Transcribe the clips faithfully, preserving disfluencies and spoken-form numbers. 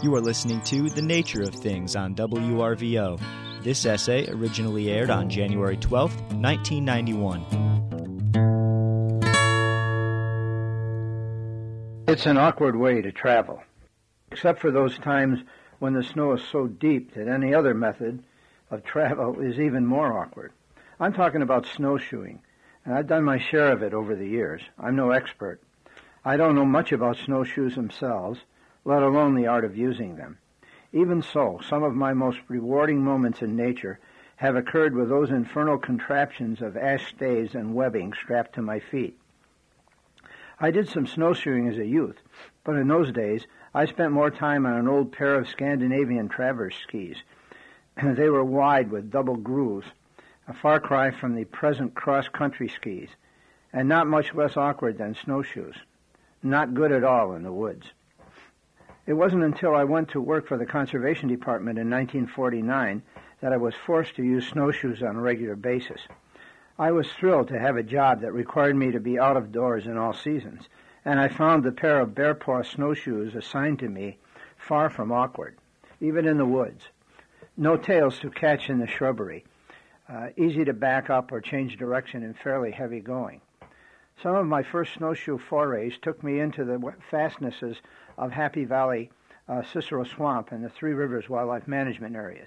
You are listening to The Nature of Things on W R V O. This essay originally aired on January twelfth, nineteen ninety-one. It's an awkward way to travel, except for those times when the snow is so deep that any other method of travel is even more awkward. I'm talking about snowshoeing, and I've done my share of it over the years. I'm no expert. I don't know much about snowshoes themselves, let alone the art of using them. Even so, some of my most rewarding moments in nature have occurred with those infernal contraptions of ash staves and webbing strapped to my feet. I did some snowshoeing as a youth, but in those days I spent more time on an old pair of Scandinavian traverse skis. They were wide with double grooves, a far cry from the present cross-country skis, and not much less awkward than snowshoes. Not good at all in the woods. It wasn't until I went to work for the Conservation Department in nineteen forty-nine that I was forced to use snowshoes on a regular basis. I was thrilled to have a job that required me to be out of doors in all seasons, and I found the pair of bear-paw snowshoes assigned to me far from awkward, even in the woods. No tails to catch in the shrubbery, uh, easy to back up or change direction in fairly heavy going. Some of my first snowshoe forays took me into the fastnesses of Happy Valley, uh, Cicero Swamp, and the Three Rivers Wildlife Management areas.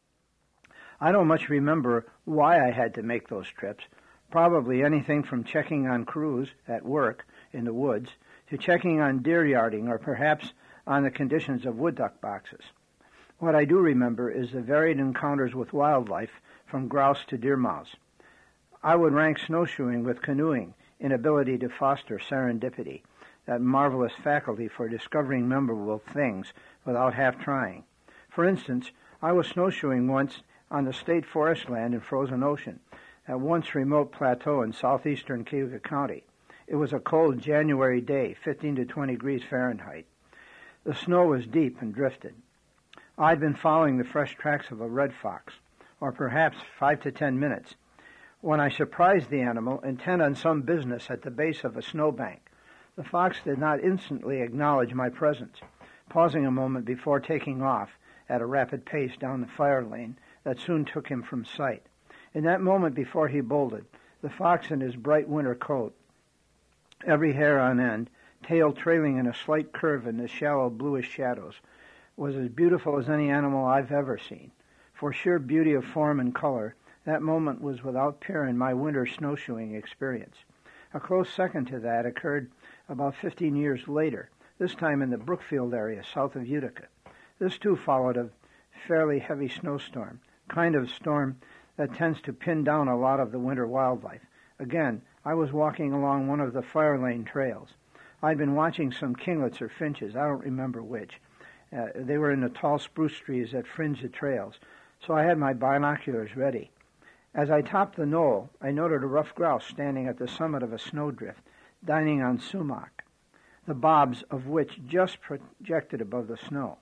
I don't much remember why I had to make those trips, probably anything from checking on crews at work in the woods to checking on deer yarding or perhaps on the conditions of wood duck boxes. What I do remember is the varied encounters with wildlife from grouse to deer mouse. I would rank snowshoeing with canoeing in ability to foster serendipity, that marvelous faculty for discovering memorable things without half trying. For instance, I was snowshoeing once on the state forest land in Frozen Ocean, at once remote plateau in southeastern Cayuga County. It was a cold January day, fifteen to twenty degrees Fahrenheit. The snow was deep and drifted. I'd been following the fresh tracks of a red fox, or perhaps five to ten minutes, when I surprised the animal, intent on some business at the base of a snowbank. The fox did not instantly acknowledge my presence, pausing a moment before taking off at a rapid pace down the fire lane that soon took him from sight. In that moment before he bolted, the fox in his bright winter coat, every hair on end, tail trailing in a slight curve in the shallow bluish shadows, was as beautiful as any animal I've ever seen. For sheer beauty of form and color, that moment was without peer in my winter snowshoeing experience. A close second to that occurred about fifteen years later, this time in the Brookfield area south of Utica. This too followed a fairly heavy snowstorm, kind of storm that tends to pin down a lot of the winter wildlife. Again, I was walking along one of the fire lane trails. I'd been watching some kinglets or finches, I don't remember which. Uh, they were in the tall spruce trees that fringed the trails, so I had my binoculars ready. As I topped the knoll, I noted a rough grouse standing at the summit of a snowdrift, dining on sumac, the bobs of which just projected above the snow.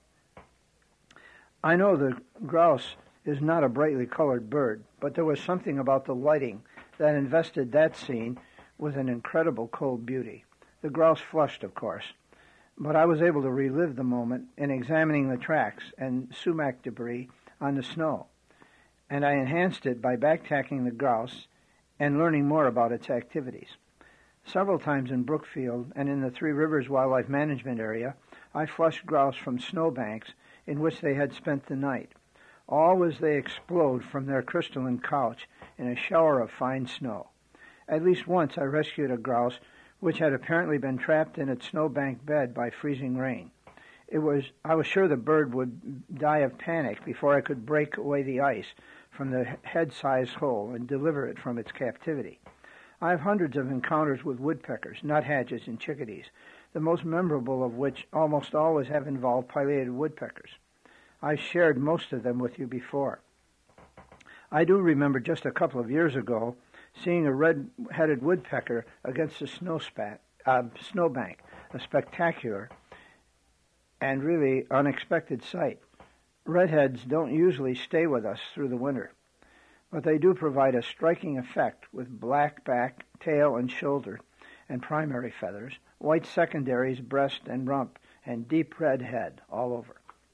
I know the grouse is not a brightly colored bird, but there was something about the lighting that invested that scene with an incredible cold beauty. The grouse flushed, of course, but I was able to relive the moment in examining the tracks and sumac debris on the snow, and I enhanced it by backtacking the grouse and learning more about its activities. Several times in Brookfield and in the Three Rivers Wildlife Management area, I flushed grouse from snowbanks in which they had spent the night, all as they explode from their crystalline couch in a shower of fine snow. At least once I rescued a grouse which had apparently been trapped in its snowbank bed by freezing rain. It was I was sure the bird would die of panic before I could break away the ice from the head-sized hole and deliver it from its captivity. I have hundreds of encounters with woodpeckers, nuthatches, and chickadees, the most memorable of which almost always have involved pileated woodpeckers. I've shared most of them with you before. I do remember just a couple of years ago seeing a red-headed woodpecker against a snow spat, uh, snowbank, a spectacular and really unexpected sight. Redheads don't usually stay with us through the winter, but they do provide a striking effect with black back, tail, and shoulder, and primary feathers, white secondaries, breast and rump, and deep red head all over.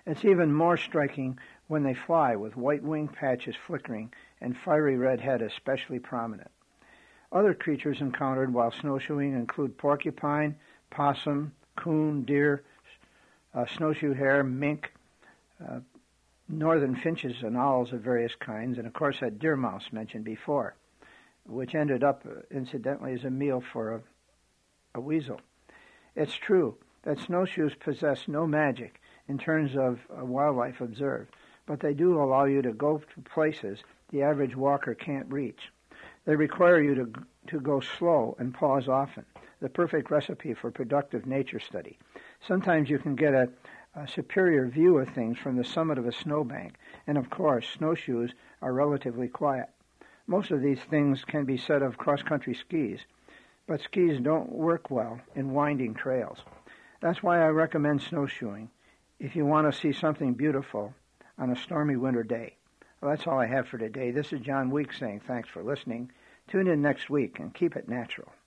It's even more striking when they fly, with white wing patches flickering and fiery red head especially prominent. Other creatures encountered while snowshoeing include porcupine, possum, coon, deer, uh, snowshoe hare, mink, uh, northern finches and owls of various kinds, and of course that deer mouse mentioned before, which ended up, uh, incidentally, as a meal for a, a weasel. It's true that snowshoes possess no magic in terms of uh, wildlife observed, but they do allow you to go to places the average walker can't reach. They require you to, to go slow and pause often, the perfect recipe for productive nature study. Sometimes you can get a, a superior view of things from the summit of a snowbank, and of course, snowshoes are relatively quiet. Most of these things can be said of cross-country skis, but skis don't work well in winding trails. That's why I recommend snowshoeing if you want to see something beautiful on a stormy winter day. Well, that's all I have for today. This is John Weeks saying thanks for listening. Tune in next week and keep it natural.